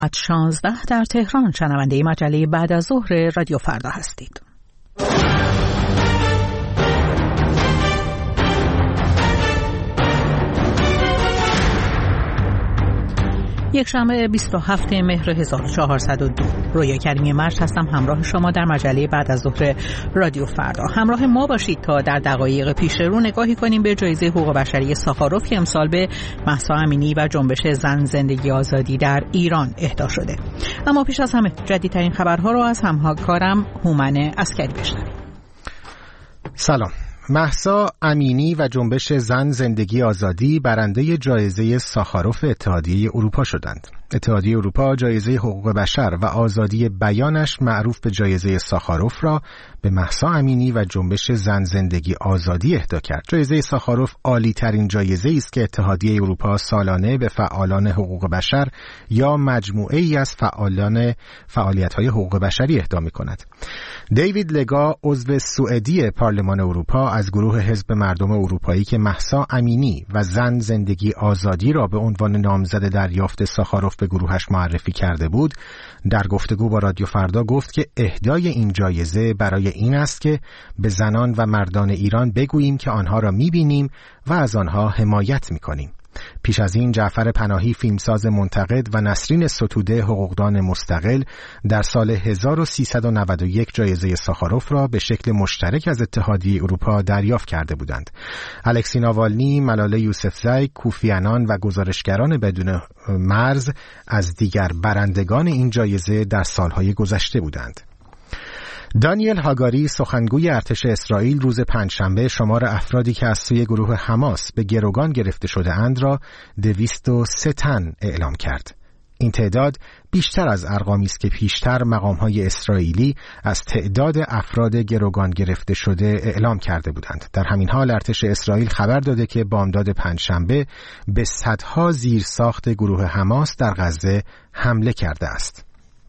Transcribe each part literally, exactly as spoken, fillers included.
ساعت شانزده در تهران شنونده مجله بعد از ظهر رادیو فردا هستید. یک شنبه بیست و هفتم مهر هزار و چهارصد و دو رویا کریمی مرج هستم، همراه شما در مجله بعد از ظهر رادیو فردا. همراه ما باشید تا در دقایق پیش رو نگاهی کنیم به جایزه حقوق بشری ساخاروف که امسال به مهسا امینی و جنبش زن زندگی آزادی در ایران اهدا شده. اما پیش از همه جدیدترین خبرها رو از همکارم هومن عسکری بشنویم. سلام. مهسا امینی و جنبش زن زندگی آزادی برنده جایزه ساخاروف اتحادیه اروپا شدند. اتحادیه اروپا جایزه حقوق بشر و آزادی بیانش معروف به جایزه ساخاروف را به مهسا امینی و جنبش زن زندگی آزادی اهدا کرد. جایزه ساخاروف عالی ترین جایزه است که اتحادیه اروپا سالانه به فعالان حقوق بشر یا مجموعه ای از فعالان فعالیت‌های حقوق بشری اهدا می‌کند. دیوید لگا عضو سوئدی پارلمان اروپا از گروه حزب مردم اروپایی که مهسا امینی و زن زندگی آزادی را به عنوان نامزد دریافت ساخاروف به گروهش معرفی کرده بود، در گفتگو با رادیو فردا گفت که اهدای این جایزه برای این است که به زنان و مردان ایران بگوییم که آنها را می‌بینیم و از آنها حمایت می‌کنیم. پیش از این جعفر پناهی فیلمساز منتقد و نسرین ستوده حقوقدان مستقل در سال هزار و سیصد و نود و یک جایزه ساخاروف را به شکل مشترک از اتحادیه اروپا دریافت کرده بودند. الکسی ناوالنی، ملاله یوسفزی، کوفی عنان و گزارشگران بدون مرز از دیگر برندگان این جایزه در سالهای گذشته بودند. دانیل هاگاری سخنگوی ارتش اسرائیل روز پنجشنبه شمار افرادی که از سوی گروه حماس به گروگان گرفته شده اند را دویست و سه تن اعلام کرد. این تعداد بیشتر از ارقامی است که پیشتر مقام‌های اسرائیلی از تعداد افراد گروگان گرفته شده اعلام کرده بودند. در همین حال ارتش اسرائیل خبر داده که بامداد پنجشنبه به صدها زیرساخت گروه حماس در غزه حمله کرده است.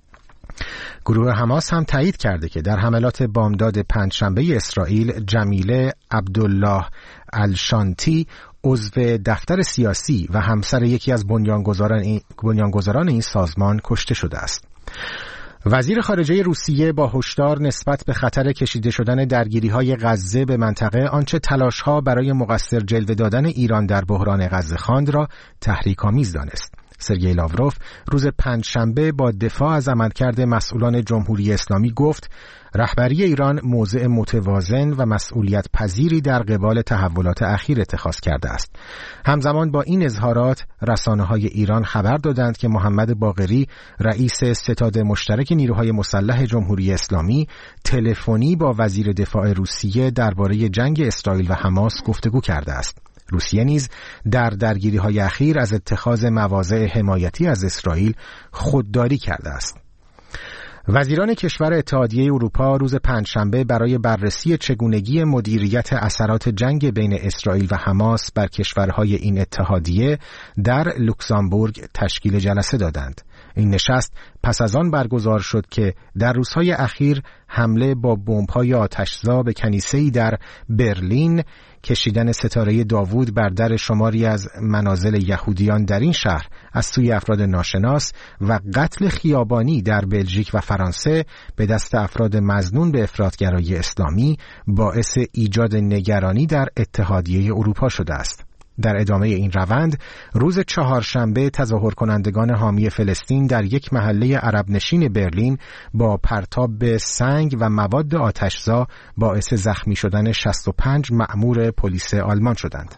گروه حماس هم تایید کرده که در حملات بامداد پنجشنبه اسرائیل جمیله عبدالله الشانتی عضو دفتر سیاسی و همسر یکی از بنیانگذاران این, بنیانگذاران این سازمان کشته شده است. وزیر خارجه روسیه با هشدار نسبت به خطر کشیده شدن درگیری‌های غزه به منطقه آنچه تلاش‌ها برای مقصر جلوه دادن ایران در بحران غزه خواند را تحریک‌آمیز دانست. سرگئی لاوروف روز پنجشنبه با دفاع از عملکرد مسئولان جمهوری اسلامی گفت رهبری ایران موضع متوازن و مسئولیت پذیری در قبال تحولات اخیر اتخاذ کرده است. همزمان با این اظهارات رسانه‌های ایران خبر دادند که محمد باقری رئیس ستاد مشترک نیروهای مسلح جمهوری اسلامی تلفنی با وزیر دفاع روسیه درباره جنگ اسرائیل و حماس گفتگو کرده است. روسیه نیز در درگیری‌های اخیر از اتخاذ مواضع حمایتی از اسرائیل خودداری کرده است. وزیران کشور اتحادیه اروپا روز پنجشنبه برای بررسی چگونگی مدیریت اثرات جنگ بین اسرائیل و حماس بر کشورهای این اتحادیه در لوکزامبورگ تشکیل جلسه دادند. این نشست پس از آن برگزار شد که در روزهای اخیر حمله با بمب‌های آتشزا به کنیسه‌ای در برلین، کشیدن ستاره داوود بر در شماری از منازل یهودیان در این شهر از سوی افراد ناشناس و قتل خیابانی در بلژیک و فرانسه به دست افراد مظنون به افراطگرایی اسلامی باعث ایجاد نگرانی در اتحادیه اروپا شده است. در ادامه این روند روز چهارشنبه تظاهر کنندگان حامی فلسطین در یک محله عرب نشین برلین با پرتاب سنگ و مواد آتشزا باعث زخمی شدن شصت و پنج مأمور پلیس آلمان شدند.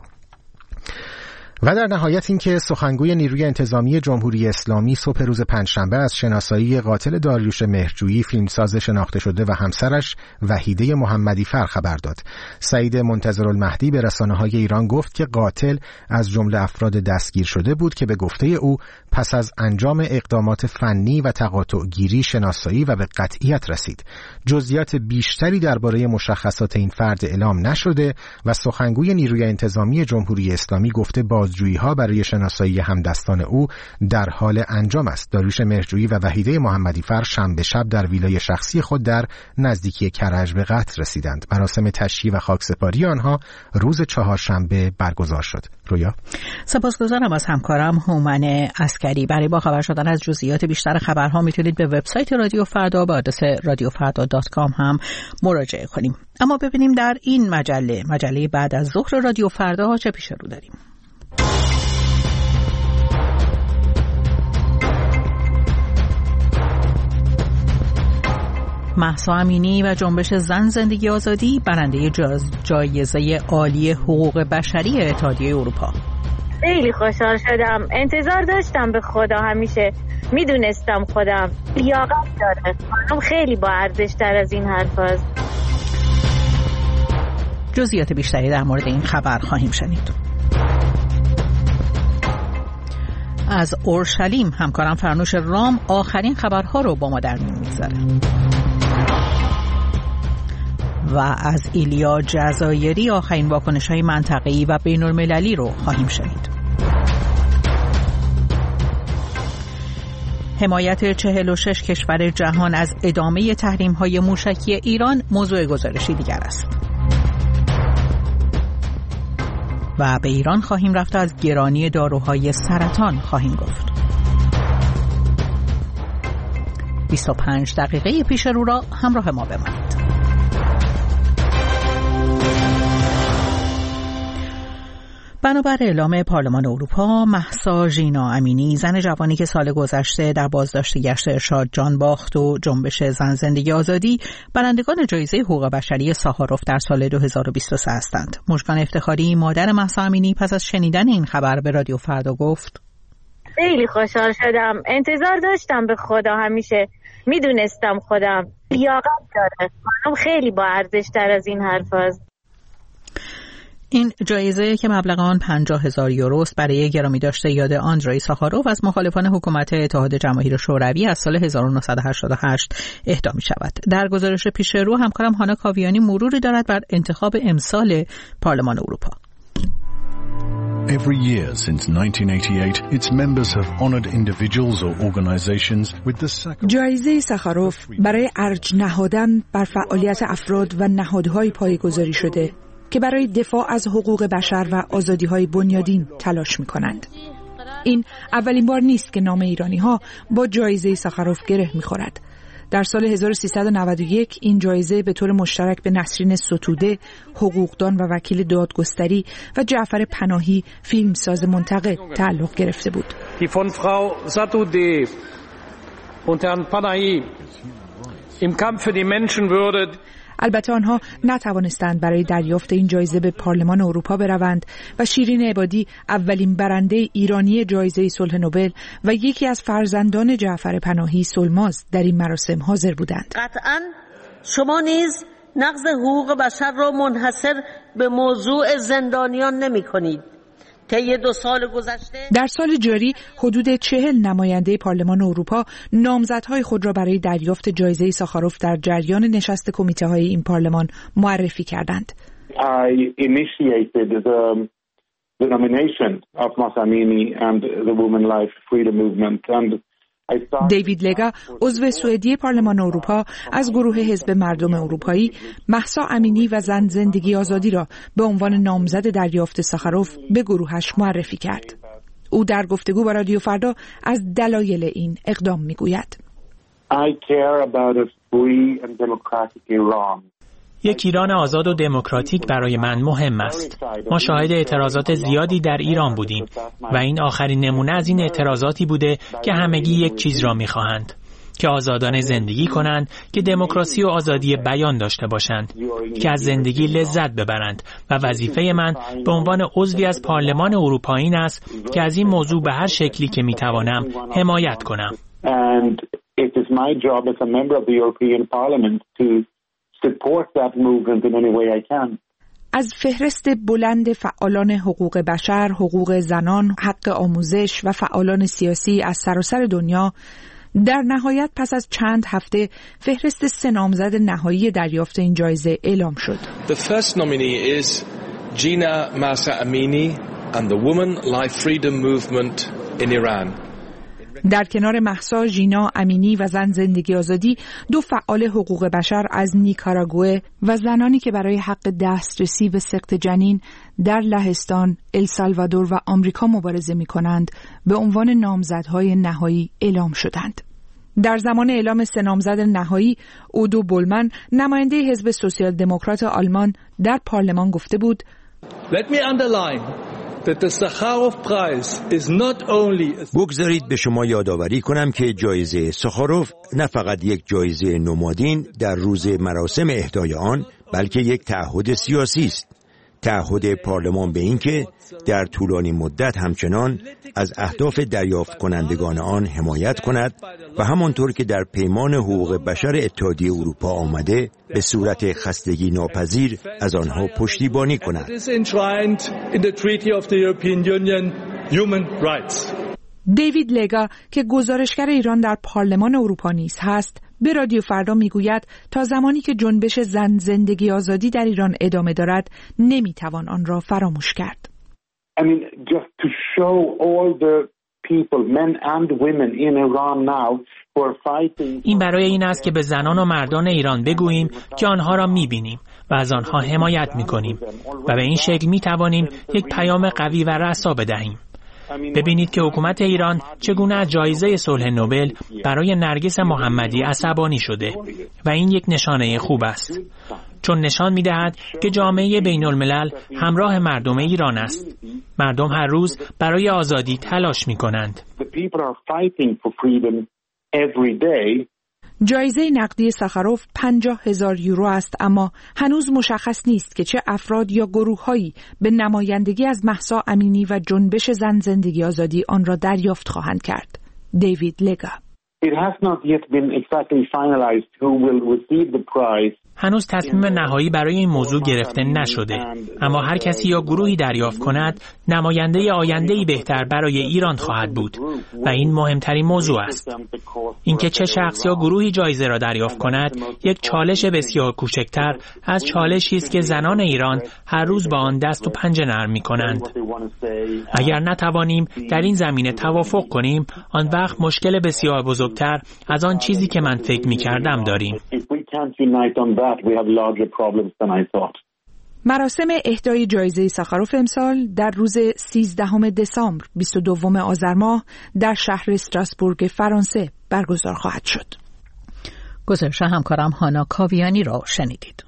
و در نهایت اینکه سخنگوی نیروی انتظامی جمهوری اسلامی صبح روز پنجشنبه از شناسایی قاتل داریوش مهرجویی فیلمساز شناخته شده و همسرش وحیده محمدی فر خبر داد. سعید منتظرالمهدی به رسانه‌های ایران گفت که قاتل از جمله افراد دستگیر شده بود که به گفته او پس از انجام اقدامات فنی و تقاطع گیری شناسایی و به قطعیت رسید. جزئیات بیشتری درباره مشخصات این فرد اعلام نشده و سخنگوی نیروی انتظامی جمهوری اسلامی گفته باز بازجویی‌ها برای شناسایی همدستان او در حال انجام است. داریوش مهرجویی و وحیده محمدی‌فر شنبه شب در ویلای شخصی خود در نزدیکی کرج به قتل رسیدند. مراسم تشییع و خاکسپاری آنها روز چهارشنبه برگزار شد. رویا سپاسگزارم از همکارم هومن عسکری. برای با خبر شدن از جزئیات بیشتر خبرها میتونید به وبسایت رادیو فردا با آدرس رادیو فردا دات کام هم مراجعه کنیم. اما ببینیم در این مجله مجله بعد از ظهر رادیو فردا چه پیش رو داریم. مهسا امینی و جنبش زن زندگی آزادی برنده جایزه عالی حقوق بشری اتحادیه اروپا. خیلی خوشحال شدم. انتظار داشتم به خدا، همیشه میدونستم خودم لیاقت داره. خانم خیلی با ارزش تر از این حرف هست. جزئیات بیشتری در مورد این خبر خواهیم شنید. از اورشلیم همکارم فرنوش رام آخرین خبرها رو با ما در میون میگذاره. و از ایلیا جزایری آخرین واکنش‌های منطقه‌ای و بین‌المللی رو خواهیم شنید. حمایت چهل و شش کشور جهان از ادامه تحریم‌های موشکی ایران موضوع گزارشی دیگر است. و به ایران خواهیم رفت و از گرانی داروهای سرطان خواهیم گفت. بیست و پنج دقیقه پیش رو را همراه ما بمانید. بنابر اعلام پارلمان اروپا، مهسا ژینا امینی، زن جوانی که سال گذشته در بازداشت گشت ارشاد جان باخت و جنبش زن زندگی آزادی برندگان جایزه حقوق بشری ساخاروف در سال دو هزار و بیست و سه هستند. مژگان افتخاری، مادر مهسا امینی، پس از شنیدن این خبر به رادیو فردا گفت: خیلی خوشحال شدم. انتظار داشتم به خدا، همیشه میدونستم خودم لیاقت داره. خانم خیلی با ارزش تر از این حرف هست. این جایزه که مبلغ آن پنجاه هزار یوروست برای گرامی داشته یاد آندری ساخاروف از مخالفان حکومت اتحاد جماهیر شوروی از سال هزار و نهصد و هشتاد و هشت اهدا می شود. در گزارش پیش رو همکارم هانا کاویانی مروری دارد بر انتخاب امسال پارلمان اروپا. Every year since nineteen eighty-eight, its members have honored individuals or organizations with the sacrifice. جایزه ساخاروف برای ارج نهادن بر فعالیت افراد و نهادهای پایه‌گذاری شده که برای دفاع از حقوق بشر و آزادی‌های بنیادین تلاش می‌کنند. این اولین بار نیست که نام ایرانی‌ها با جایزه ساخاروف گره می‌خورد. در سال هزار و سیصد و نود و یک این جایزه به طور مشترک به نسرین ستوده، حقوقدان و وکیل دادگستری و جعفر پناهی، فیلمساز منتقد، تعلق گرفته بود. Die von Frau Satudeh und Herrn Panahi im Kampf für die Menschenwürde. البته آنها نتوانستند برای دریافت این جایزه به پارلمان اروپا بروند و شیرین عبادی، اولین برنده ایرانی جایزه صلح نوبل و یکی از فرزندان جعفر پناهی، سلماز، در این مراسم حاضر بودند. قطعاً شما نیز نقض حقوق بشر را منحصر به موضوع زندانیان نمی کنید. طی دو سال گذشته در سال جاری حدود چهل نماینده پارلمان اروپا نامزدهای خود را برای دریافت جایزه ساخاروف در جریان نشست کمیته‌های این پارلمان معرفی کردند. I initiated the, the nomination of Mahsa Amini and the Women Life Freedom Movement and دیوید لگا، عضو سوئدی پارلمان اروپا، از گروه حزب مردم اروپایی، مهسا امینی و زن زندگی آزادی را به عنوان نامزد دریافت ساخاروف به گروهش معرفی کرد. او در گفتگو با رادیو فردا از دلایل این اقدام میگوید: I care about a free and democratic Iran. یک ایران آزاد و دموکراتیک برای من مهم است. ما شاهد اعتراضات زیادی در ایران بودیم و این آخرین نمونه از این اعتراضاتی بوده که همگی یک چیز را می‌خواهند، که آزادانه زندگی کنند، که دموکراسی و آزادی بیان داشته باشند، که از زندگی لذت ببرند و وظیفه من به عنوان عضوی از پارلمان اروپا این است که از این موضوع به هر شکلی که می‌توانم حمایت کنم. And it is my job as a member of the European Parliament to support that movement in any way I can. از فهرست بلند فعالان حقوق بشر، حقوق زنان، حق آموزش و فعالان سیاسی از سراسر دنیا، در نهایت پس از چند هفته فهرست سه نامزد نهایی دریافت این جایزه اعلام شد. The first nominee is Gina Mahsa Amini, and the Women Life Freedom Movement in Iran. در کنار مهسا ژینا امینی و زن زندگی آزادی، دو فعال حقوق بشر از نیکاراگوئه و زنانی که برای حق دسترسی به سقط جنین در لهستان، السالوادور و آمریکا مبارزه می‌کنند، به عنوان نامزدهای نهایی اعلام شدند. در زمان اعلام سه نامزد نهایی، اودو بولمن، نماینده حزب سوسیال دموکرات آلمان، در پارلمان گفته بود: Let me underline that the Sakharov Prize is not only بگذارید به شما یادآوری کنم که جایزه ساخاروف نه فقط یک جایزه نمادین در روز مراسم اهدای آن، بلکه یک تعهد سیاسی است. تعهد پارلمان به این که در طولانی مدت همچنان از اهداف دریافت کنندگان آن حمایت کند و همانطور که در پیمان حقوق بشر اتحادیه اروپا آمده به صورت خستگی ناپذیر از آنها پشتیبانی کند. دیوید لگا که گزارشگر ایران در پارلمان اروپا نیز هست، به رادیو فردا میگوید تا زمانی که جنبش زن زندگی آزادی در ایران ادامه دارد نمیتوان آن را فراموش کرد. I mean, just to show all the people, men and women in Iran now who are fighting. این برای این است که به زنان و مردان ایران بگوییم که آنها را میبینیم و از آنها حمایت میکنیم و به این شکل میتوانیم یک پیام قوی و رسا بدهیم. ببینید که حکومت ایران چگونه از جایزه صلح نوبل برای نرگس محمدی عصبانی شده و این یک نشانه خوب است، چون نشان می‌دهد که جامعه بین الملل همراه مردم ایران است. مردم هر روز برای آزادی تلاش می‌کنند. جایزه نقدی ساخاروف پنجاه هزار یورو است، اما هنوز مشخص نیست که چه افراد یا گروه‌هایی به نمایندگی از مهسا امینی و جنبش زن زندگی آزادی آن را دریافت خواهند کرد. دیوید لگا: It has not yet been exactly finalized who will receive the prize. هنوز تصمیم نهایی برای این موضوع گرفته نشده، اما هر کسی یا گروهی دریافت کند نماینده آینده‌ای بهتر برای ایران خواهد بود و این مهمترین موضوع است. اینکه چه شخص یا گروهی جایزه را دریافت کند یک چالش بسیار کوچکتر از چالشی است که زنان ایران هر روز با آن دست و پنجه نرم می‌کنند. اگر نتوانیم در این زمینه توافق کنیم، آن وقت مشکل بسیار بزرگتر از آن چیزی که من فکر می‌کردم داریم. مراسم اهدای جایزه ساخاروف امسال در روز سیزدهم دسامبر بیست و دوم آذر ماه در شهر استراسبورگ فرانسه برگزار خواهد شد. گزارش همکارم هانا کاویانی را شنیدید.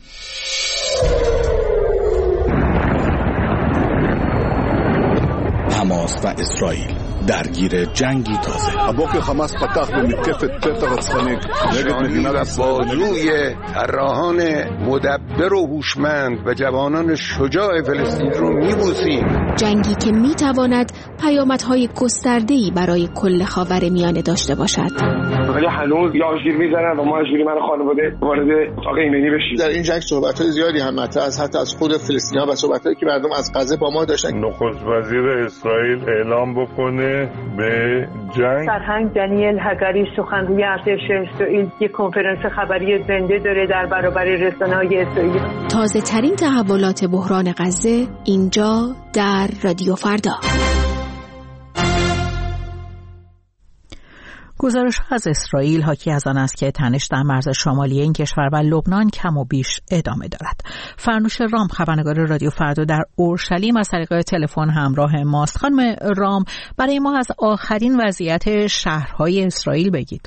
حماس و اسرائیل درگیر جنگی تازه. הבוקר חמאס פתח במתקפת פתע רצחנית נגד מדינת ישראל. بازوی طراحان مدبر و هوشمند و جوانان شجاع فلسطین رو میبوسیم. جنگی که میتواند پیامدهای گسترده‌ای برای کل خاورمیانه داشته باشد. ولی هنوز یاشگیر میزنن و ما اجوری من خانواده وارد اتاق ایمنی بشیم. در این جنگ صحبت‌های زیادی هم مطرح از حتی از خود فلسطینی‌ها و صحبت‌هایی که مردم از غزه با ما داشتن. نخست وزیر اسرائیل اعلام بکنه به جنگ. سرهنگ دانیل هگاری سخنگوی ارتش اسرائیل یک کنفرانس خبری زنده داره در برابر رسانه‌های اسرائیل. تازه ترین تحولات بحران غزه اینجا در رادیو فردا. گزارش از اسرائیل حاکی از آن است که تنش در مرز شمالی این کشور و لبنان کم و بیش ادامه دارد. فرنوش رام خبرنگار رادیو فردا در اورشلیم از طریق تلفن همراه ماست. خانم رام، برای ما از آخرین وضعیت شهرهای اسرائیل بگید.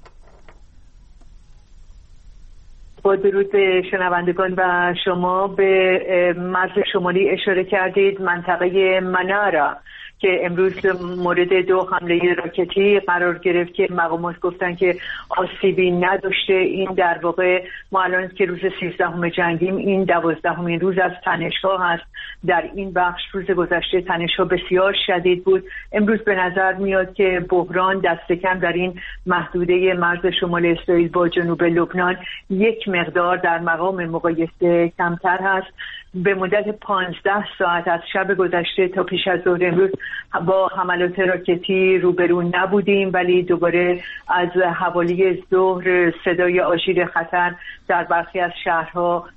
با درود به شنوندگان و شما، به مرز شمالی اشاره کردید. منطقه منارا که امروز مورد دو حمله راکتی قرار گرفت که مقامات گفتن که آسیبی نداشته. این در واقع ما الان که روز سیزدهم جنگیم، این دوازدهمین روز از تنش‌ها هست در این بخش. روز گذشته تنش‌ها بسیار شدید بود. امروز به نظر میاد که بحران دست کم در این محدوده مرز شمال اسرائیل با جنوب لبنان یک مقدار در مقام مقایسه کمتر هست. به مدت پانزده ساعت از شب گذشته تا پیش از ظهر امروز با حملات راکتی روبرو نبودیم، ولی دوباره از حوالی ظهر صدای آژیر خطر در برخی از شهرها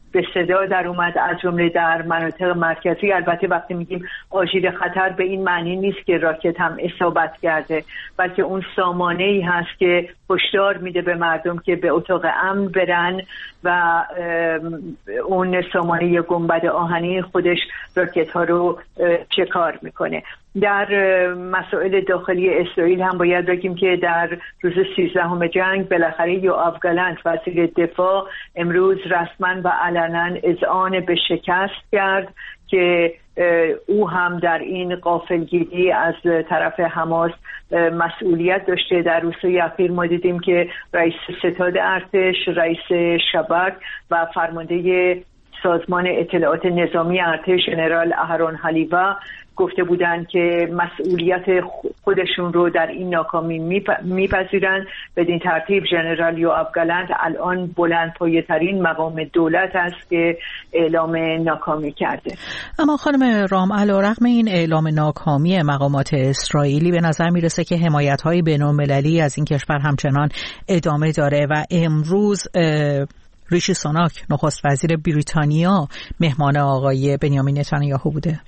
به صدا در اومد، از جمله در مناطق مرکزی. البته وقتی میگیم آژیر خطر به این معنی نیست که راکت هم اصابت کرده، بلکه اون سامانه‌ای هست که هشدار میده به مردم که به اتاق امن برن و اون سامانه گنبد آهنی خودش راکت ها رو چکار میکنه. در مسائل داخلی اسرائیل هم باید بگیم که در روز سیزدهم جنگ بالاخره یوآو گالنت وزیر دفاع امروز رسما و علنا اذعان به شکست کرد که او هم در این غافلگیری از طرف حماس مسئولیت داشته. در روزهای اخیر ما دیدیم که رئیس ستاد ارتش، رئیس شبک و فرمانده سازمان اطلاعات نظامی ارتش ژنرال اهرون حلیوا گفته بودند که مسئولیت خودشون رو در این ناکامی میپذیرند. بدین ترتیب ژنرال یوآو گالنت الان بلندپایه ترین مقام دولت است که اعلام ناکامی کرده. اما خانم رام، علیرغم این اعلام ناکامی مقامات اسرائیلی به نظر میرسه که حمایت‌های بین‌المللی از این کشور همچنان ادامه داره و امروز ریشی سوناک نخست وزیر بریتانیا مهمان آقای بنیامین نتانیاهو بوده.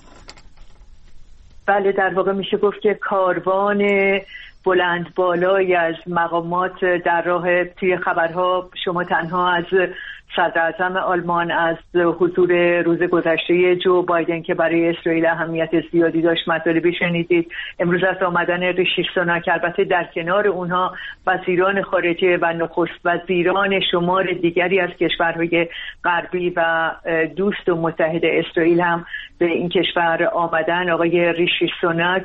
بله، در واقع میشه گفت که کاروان بلند بالای از مقامات در راه. توی خبرها شما تنها از صدر اعظم آلمان از حضور روز گذشته جو بایدن که برای اسرائیل اهمیت زیادی داشت مطالبی شنیدید. امروز از آمدن ریشی سوناک، البته در کنار اونها وزیران خارجه و نخست وزیران شمار دیگری از کشورهای غربی و دوست و متحد اسرائیل هم به این کشور آمدن. آقای ریشی سوناک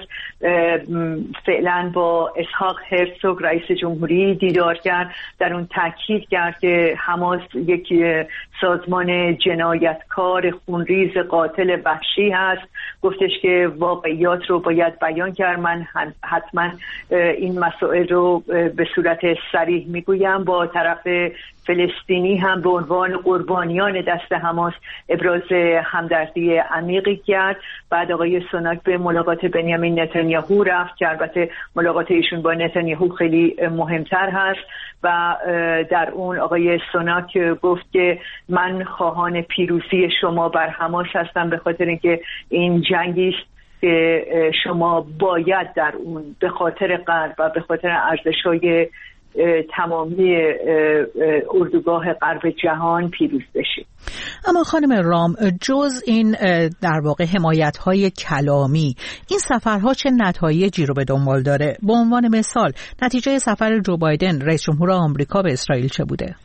فعلا با اسحاق هرزوگ رئیس جمهوری دیدار کرد، در اون تاکید کرد که حماس یک سازمان جنایتکار خونریز قاتل وحشی هست. گفتش که واقعیات رو باید بیان کرد. من حتما این مسائل رو به صورت صریح میگویم. با طرف فلسطینی هم به عنوان قربانیان دست حماس ابراز همدردی عمیقی کرد. بعد آقای سوناک به ملاقات بنیامین نتانیاهو رفت که البته ملاقات ایشون با نتانیاهو خیلی مهمتر هست و در اون آقای سوناک گفت که من خواهان پیروزی شما بر حماس هستم، به خاطر اینکه این جنگی است که شما باید در اون به خاطر غرب و به خاطر ارزش‌های تمامی اردوگاه غرب جهان پیروز بشید. اما خانم رام، جز این در واقع حمایت‌های کلامی، این سفرها چه نتایجی رو به دنبال داره؟ به عنوان مثال نتیجه سفر جو بایدن رئیس جمهور آمریکا به اسرائیل چه بوده؟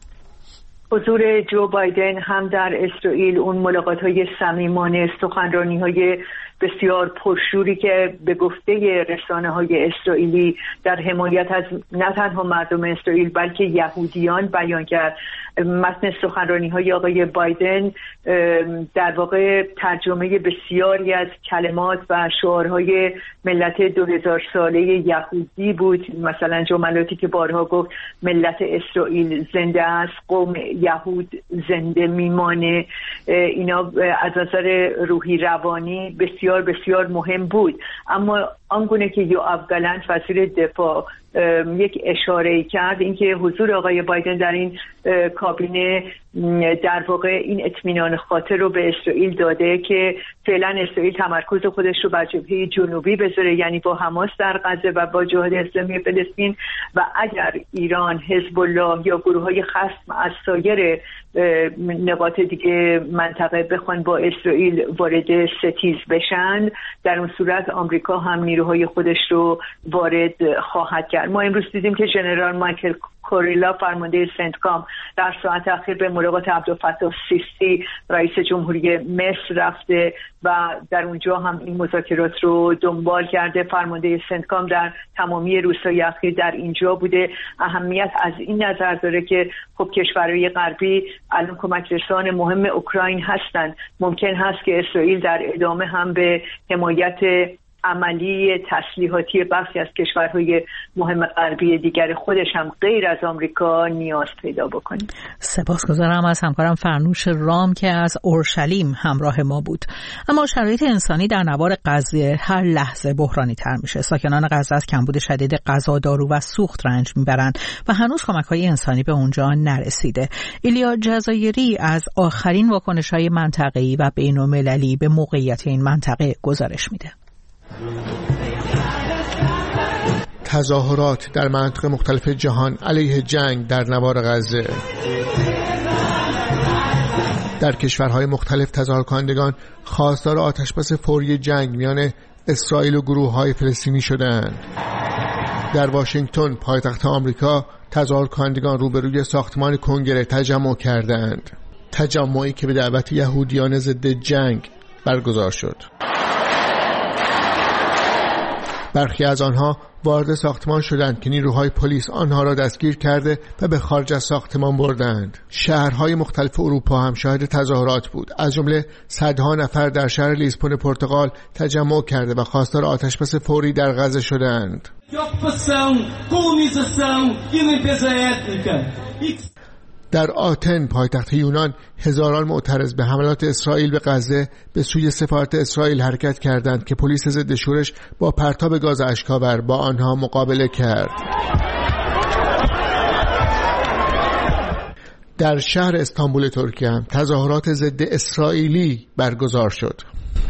حضور جو بایدن هم در اسرائیل، اون ملاقات‌های صمیمانه، سخنرانی‌های بسیار پرشوری که به گفته رسانه‌های اسرائیلی در حمایت از نه تنها مردم اسرائیل بلکه یهودیان بیان کرد. متن سخنرانی‌های آقای بایدن در واقع ترجمه بسیاری از کلمات و شعارهای ملت دو هزار ساله یهودی بود. مثلا جملاتی که بارها گفت ملت اسرائیل زنده است، قوم یهود زنده میمانه. اینا از نظر روحی روانی بسیار بسیار بسیار مهم بود. اما آنگونه که یوآو گالنت وزیر دفاع یک اشاره کرد، اینکه حضور آقای بایدن در این کابینه در واقع این اطمینان خاطر رو به اسرائیل داده که فعلا اسرائیل تمرکز خودش رو بر جبهه جنوبی بذاره، یعنی با حماس در غزه و با جهاد اسلامی فلسطین، و اگر ایران، حزب الله یا گروه‌های خصم از سایر نقاط دیگه منطقه بخوان با اسرائیل وارد ستیز بشن، در اون صورت آمریکا هم نیروهای خودش رو وارد خواهد کرد. ما امروز دیدیم که ژنرال مایکل کوریلا فرمانده سنتکام در ساعت اخیر به ملاقات عبدالفتاح سیسی رئیس جمهوری مصر رفته و در اونجا هم این مذاکرات رو دنبال کرده. فرمانده سنتکام در تمامی روزهای اخیر در اینجا بوده. اهمیت از این نظر داره که خب کشورهای غربی الان کمک رسان مهم اوکراین هستند. ممکن هست که اسرائیل در ادامه هم به حمایت عملی تسلیحاتی برخی از کشورهای مهم غربی دیگر خودش هم غیر از آمریکا نیاز پیدا بکنه. سپاسگزارم از همکارم فرنوش رام که از اورشلیم همراه ما بود. اما شرایط انسانی در نوار غزه هر لحظه بحرانی تر میشه. ساکنان غزه از کمبود شدید غذا، دارو و سوخت رنج میبرند و هنوز کمک‌های انسانی به اونجا نرسیده. ایلیا جزایری از آخرین واکنش‌های منطقه‌ای و بین‌المللی به موقعیت این منطقه گزارش میده. تظاهرات در مناطق مختلف جهان علیه جنگ در نوار غزه. در کشورهای مختلف تظاهرکنندگان خواستار آتشبس فوری جنگ میان اسرائیل و گروه‌های فلسطینی شدند. در واشنگتن پایتخت آمریکا تظاهرکنندگان روبروی ساختمان کنگره تجمع کردند. تجمعی که به دعوت یهودیان ضد جنگ برگزار شد. برخی از آنها وارد ساختمان شدند که نیروهای پلیس آنها را دستگیر کرده و به خارج از ساختمان بردند. شهرهای مختلف اروپا هم شاهد تظاهرات بود. از جمله صدها نفر در شهر لیسبون پرتغال تجمع کرده و خواستار آتشبس فوری در غزه شدند. در آتن پایتخت یونان هزاران معترض به حملات اسرائیل به غزه به سوی سفارت اسرائیل حرکت کردند که پلیس ضد شورش با پرتاب گاز اشک‌آور با آنها مقابله کرد. در شهر استانبول ترکیه هم تظاهرات ضد اسرائیلی برگزار شد.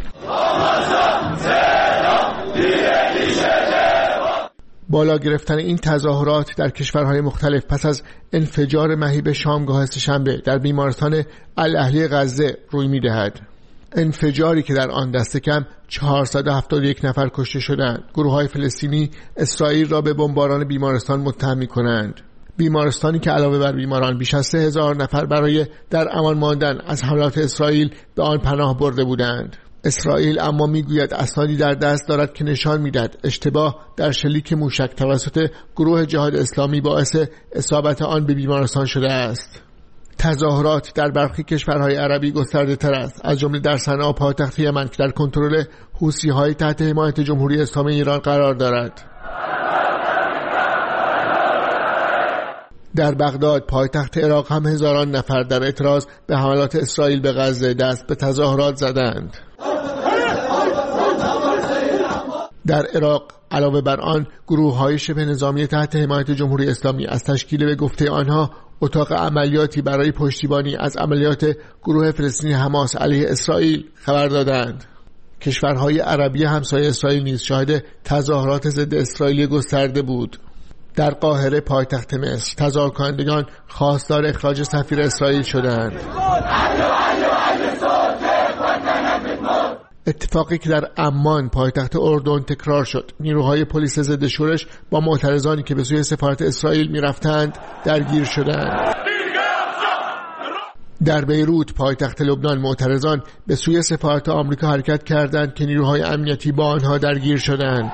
بالا گرفتن این تظاهرات در کشورهای مختلف پس از انفجار مهیب شامگاه سه‌شنبه در بیمارستان الاهلی غزه روی می‌دهد. انفجاری که در آن دست کم چهارصد و هفتاد و یک نفر کشته شدند. گروه‌های فلسطینی اسرائیل را به بمباران بیمارستان متهم می‌کنند. بیمارستانی که علاوه بر بیماران بیش از سه هزار نفر برای در امان ماندن از حملات اسرائیل به آن پناه برده بودند. اسرائیل اما میگوید اسنادی در دست دارد که نشان میدهد اشتباه در شلیک موشک توسط گروه جهاد اسلامی باعث اصابت آن به بیمارستان شده است. تظاهرات در برخی کشورهای عربی گسترده تر است، از جمله در صنعا پایتخت یمن که در کنترل حوثی‌های تحت حمایت جمهوری اسلامی ایران قرار دارد. در بغداد پایتخت عراق هم هزاران نفر در اعتراض به حملات اسرائیل به غزه دست به تظاهرات زدند. در عراق علاوه بر آن گروه‌های شبه نظامی تحت حمایت جمهوری اسلامی از تشکیل به گفته آنها اتاق عملیاتی برای پشتیبانی از عملیات گروه فلسطینی حماس علیه اسرائیل خبر دادند. کشورهای عربی همسایه اسرائیل نیز شاهد تظاهرات ضد اسرائیل گسترده بود. در قاهره پایتخت مصر تظاهرکنندگان خواستار اخراج سفیر اسرائیل شدند. اتفاقی که در عمان پایتخت اردن تکرار شد. نیروهای پلیس ضد شورش با معترضانی که به سوی سفارت اسرائیل می‌رفتند درگیر شدند. در بیروت پایتخت لبنان معترضان به سوی سفارت آمریکا حرکت کردند که نیروهای امنیتی با آنها درگیر شدند.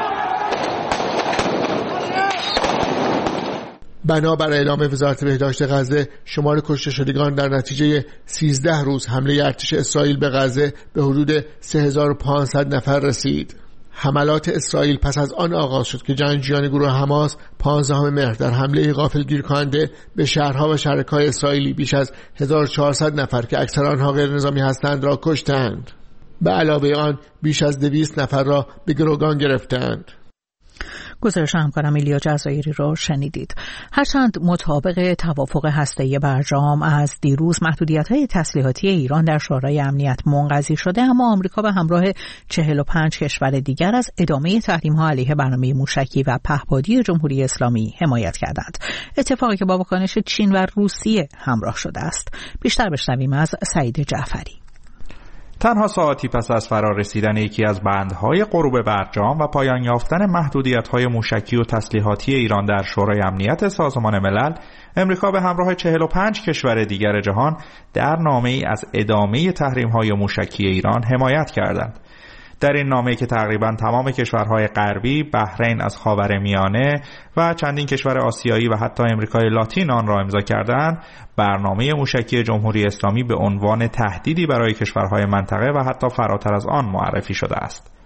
بنابر اعلام وزارت بهداشت غزه شمار کشته شدگان در نتیجه سیزده روز حمله ارتش اسرائیل به غزه به حدود سه هزار و پانصد نفر رسید. حملات اسرائیل پس از آن آغاز شد که جنگجویان گروه حماس پانزدهم مهر در حمله غافلگیر کننده به شهرها و شهرک‌های اسرائیلی بیش از هزار و چهارصد نفر که اکثر آنها غیر نظامی هستند را کشتند. به علاوه آن بیش از دویست نفر را به گروگان گرفتند. گزارش همکارم ایلیا جزایری را شنیدید. هرچند مطابق توافق هسته‌ای برجام از دیروز محدودیت‌های تسلیحاتی ایران در شورای امنیت منقضی شده، اما آمریکا به همراه چهل و پنج کشور دیگر از ادامه تحریم‌ها علیه برنامه موشکی و پهپادی جمهوری اسلامی حمایت کردند. اتفاقی که با واکنش چین و روسیه همراه شده است. بیشتر بشنویم از سعید جعفری. تنها ساعتی پس از فرارسیدن یکی از بندهای غروب برجام و پایان یافتن محدودیت‌های موشکی و تسلیحاتی ایران در شورای امنیت سازمان ملل، امریکا به همراه چهل و پنج کشور دیگر جهان در نامه‌ای از ادامه تحریم‌های موشکی ایران حمایت کردند. در این نامه‌ای که تقریباً تمام کشورهای غربی، بحرین از خاورمیانه و چندین کشور آسیایی و حتی امریکای لاتین آن را امضا کردند، برنامه موشکی جمهوری اسلامی به عنوان تهدیدی برای کشورهای منطقه و حتی فراتر از آن معرفی شده است.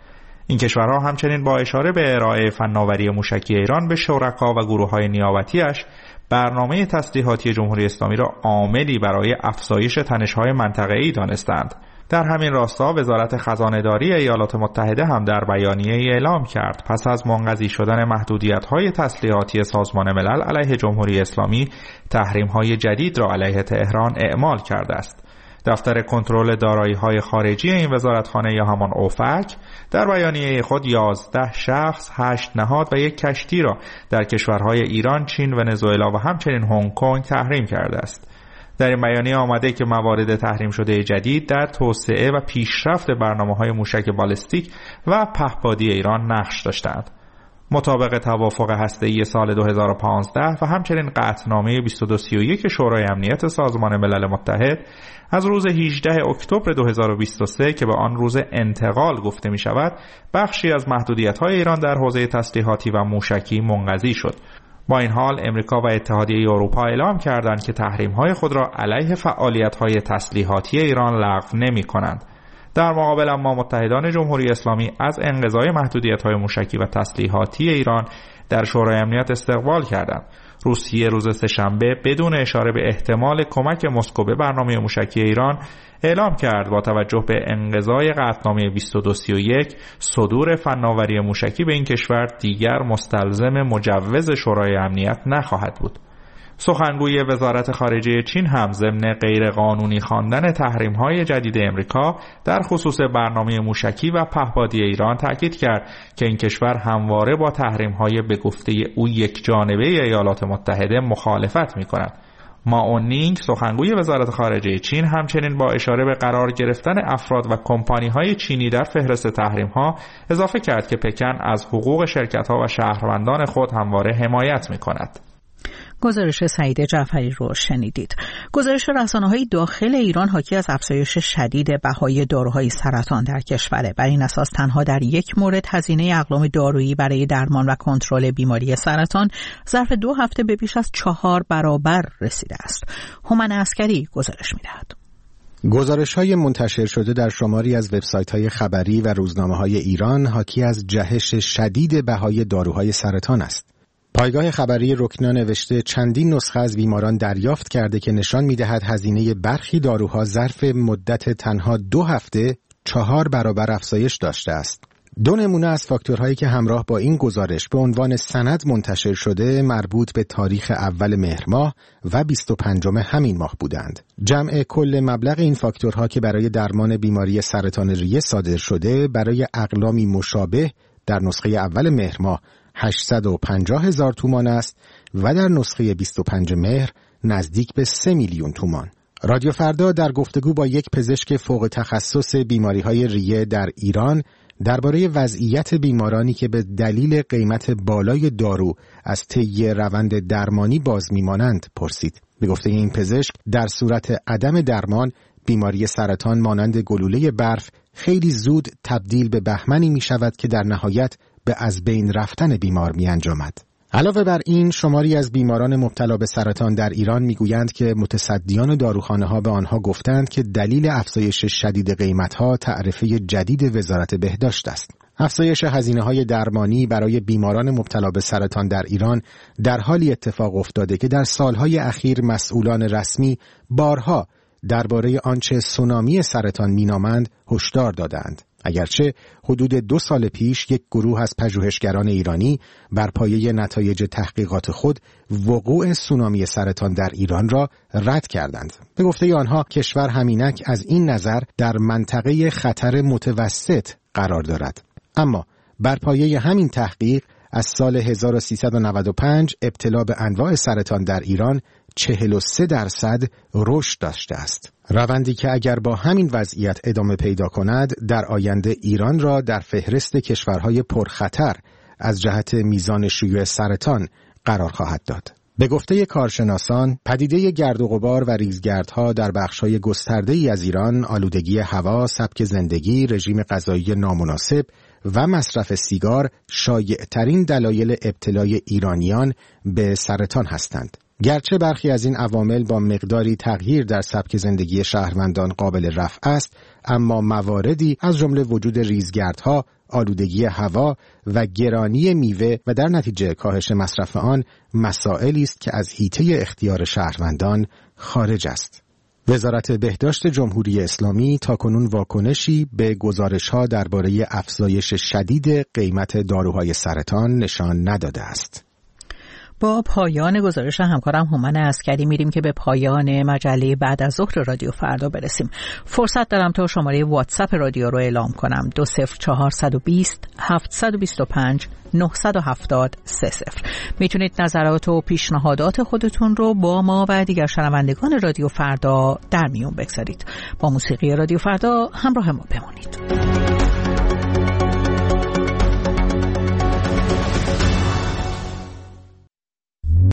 این کشورها همچنین با اشاره به ارائه فناوری موشکی ایران به شرکا و گروه‌های نیابتی‌اش برنامه تسلیحاتی جمهوری اسلامی را عاملی برای افزایش تنش‌های منطقه‌ای دانستند. در همین راستا وزارت خزانه‌داری ایالات متحده هم در بیانیه‌ای اعلام کرد پس از منقضی شدن محدودیت‌های تسلیحاتی سازمان ملل علیه جمهوری اسلامی تحریم‌های جدید را علیه تهران اعمال کرده است. دفتر کنترل دارایی‌های خارجی این وزارتخانه یا همان اوفک در بیانیه خود یازده شخص، هشت نهاد و یک کشتی را در کشورهای ایران، چین، ونزوئلا و همچنین هنگ کنگ تحریم کرده است. در این بیانیه آمده که موارد تحریم شده جدید در توسعه و پیشرفت برنامه‌های موشک بالستیک و پهپادی ایران نقش داشتند. مطابق توافق هسته‌ای سال دو هزار و پانزده و همچنین قطعنامه بیست و دو سی و یک شورای امنیت سازمان ملل متحد از روز هجدهم اکتبر دو هزار و بیست و سه که به آن روز انتقال گفته می شود، بخشی از محدودیت‌های ایران در حوزه تسلیحاتی و موشکی منقضی شد. با این حال امریکا و اتحادیه اروپا اعلام کردند که تحریم‌های خود را علیه فعالیت‌های تسلیحاتی ایران لغو نمی‌کنند. در مقابل اما متحدان جمهوری اسلامی از انقضای محدودیت‌های موشکی و تسلیحاتی ایران در شورای امنیت استقبال کردند. روسیه روز سه‌شنبه بدون اشاره به احتمال کمک مسکو به برنامه موشکی ایران اعلام کرد با توجه به انقضای قطعنامه بیست و دو سی و یک صدور فناوری موشکی به این کشور دیگر مستلزم مجوز شورای امنیت نخواهد بود. سخنگوی وزارت خارجه چین هم ضمن غیرقانونی خواندن تحریم‌های جدید امریکا در خصوص برنامه موشکی و پهپادی ایران تاکید کرد که این کشور همواره با تحریم‌های به گفته او یک جانبه ایالات متحده مخالفت می‌کند. مائو نینگ سخنگوی وزارت خارجه چین همچنین با اشاره به قرار گرفتن افراد و کمپانی‌های چینی در فهرست تحریم‌ها اضافه کرد که پکن از حقوق شرکت‌ها و شهروندان خود همواره حمایت می‌کند. گزارش سعید جعفری رو شنیدید. گزارش رسانه‌های داخل ایران حاکی از افزایش شدید بهای داروهای سرطان در کشوره. بر این اساس تنها در یک مورد هزینه اقلام دارویی برای درمان و کنترل بیماری سرطان ظرف دو هفته به بیش از چهار برابر رسیده است. هومن عسکری گزارش می‌دهد. گزارش‌های منتشر شده در شماری از وبسایت‌های خبری و روزنامه‌های ایران حاکی از جهش شدید بهای داروهای سرطان است. پایگاه خبری رکنا نوشته چندین نسخه از بیماران دریافت کرده که نشان می‌دهد هزینه برخی داروها ظرف مدت تنها دو هفته چهار برابر افزایش داشته است. دو نمونه از فاکتورهایی که همراه با این گزارش به عنوان سند منتشر شده مربوط به تاریخ اول مهر ماه و بیست و پنجم همین ماه بودند. جمع کل مبلغ این فاکتورها که برای درمان بیماری سرطان ریه صادر شده برای اقلامی مشابه در نسخه اول مهر ماه هشتصد و پنجاه هزار تومان است و در نسخه بیست و پنجم مهر نزدیک به سه میلیون تومان. رادیو فردا در گفتگو با یک پزشک فوق تخصص بیماری‌های ریه در ایران درباره وضعیت بیمارانی که به دلیل قیمت بالای دارو از طی روند درمانی باز میمانند پرسید. به گفته این پزشک در صورت عدم درمان بیماری سرطان مانند گلوله برف خیلی زود تبدیل به بهمنی می شود که در نهایت به از بین رفتن بیمار می انجامد. علاوه بر این شماری از بیماران مبتلا به سرطان در ایران می گویند که متصدیان داروخانه ها به آنها گفتند که دلیل افزایش شدید قیمت ها تعرفه جدید وزارت بهداشت است. افزایش هزینه های درمانی برای بیماران مبتلا به سرطان در ایران در حالی اتفاق افتاده که در سالهای اخیر مسئولان رسمی بارها درباره آنچه سونامی سرطان مینامند هشدار دادند. اگرچه حدود دو سال پیش یک گروه از پژوهشگران ایرانی بر پایه نتایج تحقیقات خود وقوع سونامی سرطان در ایران را رد کردند. به گفته آنها کشور همینک از این نظر در منطقه خطر متوسط قرار دارد. اما بر پایه همین تحقیق از سال هزار و سیصد و نود و پنج ابتلا به انواع سرطان در ایران چهل و سه درصد رشد داشته است. روندی که اگر با همین وضعیت ادامه پیدا کند در آینده ایران را در فهرست کشورهای پرخطر از جهت میزان شیوع سرطان قرار خواهد داد. به گفته کارشناسان پدیده گرد و غبار و ریزگردها در بخش‌های گسترده‌ای از ایران، آلودگی هوا، سبک زندگی، رژیم غذایی نامناسب و مصرف سیگار شایع‌ترین دلایل ابتلای ایرانیان به سرطان هستند. گرچه برخی از این عوامل با مقداری تغییر در سبک زندگی شهروندان قابل رفع است، اما مواردی از جمله وجود ریزگردها، آلودگی هوا و گرانی میوه و در نتیجه کاهش مصرف آن مسائلی است که از حیطه اختیار شهروندان خارج است. وزارت بهداشت جمهوری اسلامی تاکنون واکنشی به گزارش‌ها درباره افزایش شدید قیمت داروهای سرطان نشان نداده است. با پایان گزارش همکارم هومن عسکری میریم که به پایان مجله بعد از ظهر رادیو فردا برسیم. فرصت دارم تا شماره واتساپ رادیو رو اعلام کنم: دو صفر چهار دو صفر هفت دو پنج نه هفت صفر سه صفر. میتونید نظرات و پیشنهادات خودتون رو با ما و دیگر شنوندگان رادیو فردا در میون بگذارید. با موسیقی رادیو فردا همراه ما بمونید.